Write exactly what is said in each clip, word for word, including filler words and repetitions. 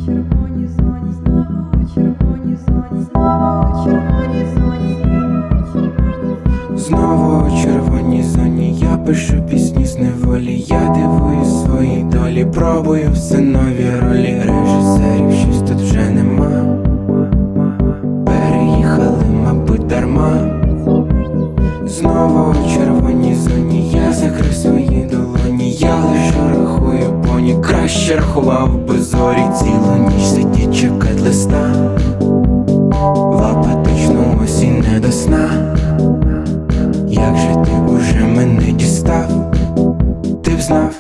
червоній зоні, знову у червоній зоні, знову у червоній зоні, знову у червоній зоні. Я пишу пісні з неволі, я дивуюсь своїй долі, пробую все нові ролі. Режисерів щось тут вже нема, переїхали, мабуть, дарма. Знову у червоній зоні, я закрив свої долоні, я лише рахую поні. Краще рахував би зорі, цілу ніч сидіть чекать листа. В апатичну осінь не до сна. Як же ти уже мене дістав, ти б знав.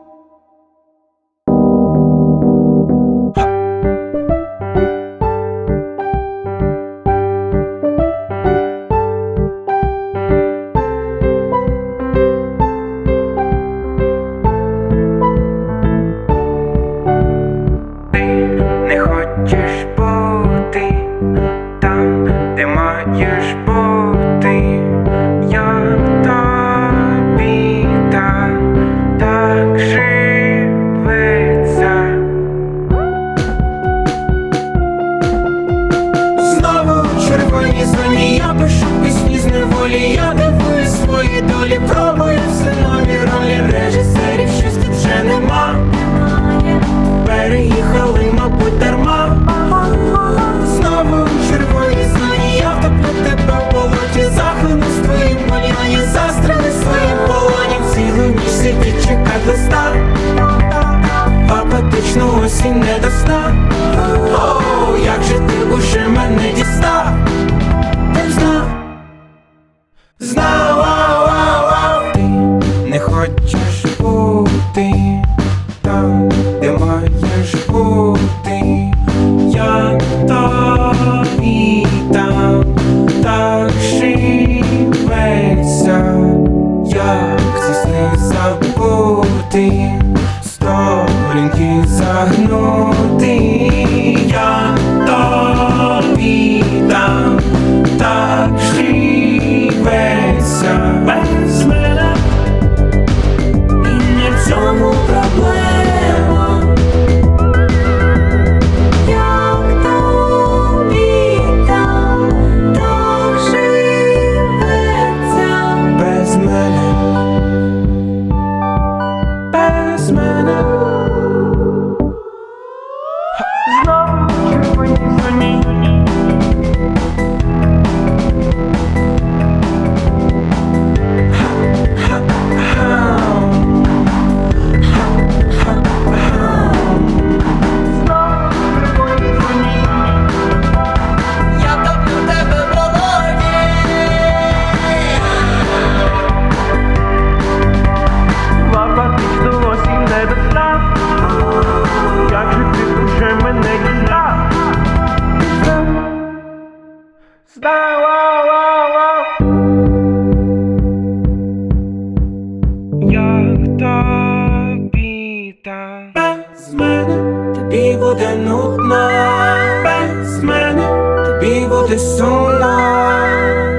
Не хочеш бути там, де маєш бути. Як тобі так, так живеться. Знову в червоній зоні, я пишу пісні з неволі, я дивуюсь свої долі, пробую все нові ролі. Режисерів щось тут вже нема, переїхали, мабуть, дарма. Знову в червоній зоні, я втоплю тебе в болоті, захлину з твоїм коліном, застрели своїм полонім. Цілу ніч сидіть чекать листа, апатичну осінь не до сна. О, як же ти уже мене дістав, ти б знав, знав, ау, ау, ау. Ти не хочеш бути там, де маєш бути. Як тобі там, так живеться. Як ці сни забути, сторінки загнути. Як тобі там, так живеться. Без мене, і не в цьому проблема. як тобі там так живеться. Без мене, без мене. Знову в червоній зоні. Я топлю тебе в болоті. В апатичну осінь не до сна. Як же ти уже мене дістав, знав, ау, ау, ау. Як тобі так, без мене тобі буде нудно, без мене тобі буде сумно.